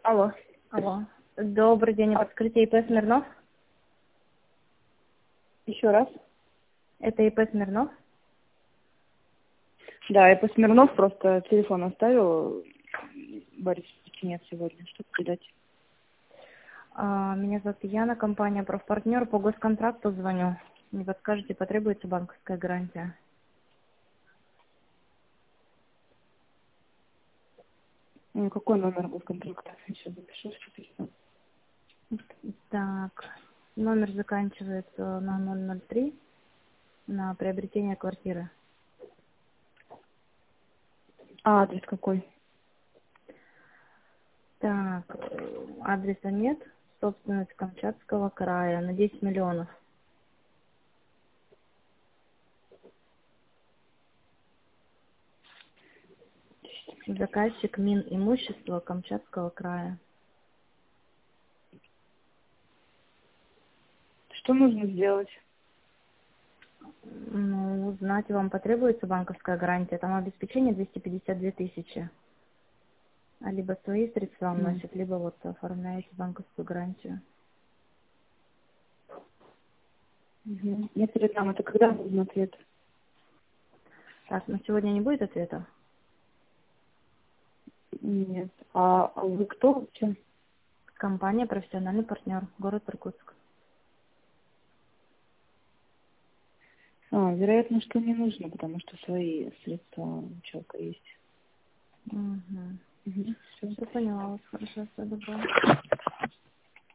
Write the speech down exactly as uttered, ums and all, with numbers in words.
Алло. Алло. Добрый день, А- подскажите, ИП Смирнов? Еще раз. Это ИП Смирнов? Да, я по Смирнов просто телефон оставил. Борис нет сегодня, чтобы передать. А, меня зовут Яна, компания «Профпартнер». По госконтракту звоню. Не подскажете, потребуется банковская гарантия? Ну, какой номер госконтракта? Сейчас запишу, что писал. Так, номер заканчивается на ноль ноль три на приобретение квартиры. А адрес какой? Так, э, адреса нет. Собственность Камчатского края на десять миллионов. Заказчик Минимущество Камчатского края. Что нужно сделать? Ну, узнать вам потребуется банковская гарантия. Там обеспечение двести пятьдесят две тысячи. А либо свои средства М. вносят, либо вот оформляете банковскую гарантию. Угу. Некоторые там, это когда нужен ответ? Так, на сегодня не будет ответа? Нет. А, а вы кто вообще? Компания «Профессиональный партнер», город Иркутск. А, вероятно, что не нужно, потому что свои средства у человека есть. Угу. Угу. Все. Все поняла вас, хорошо, все добро.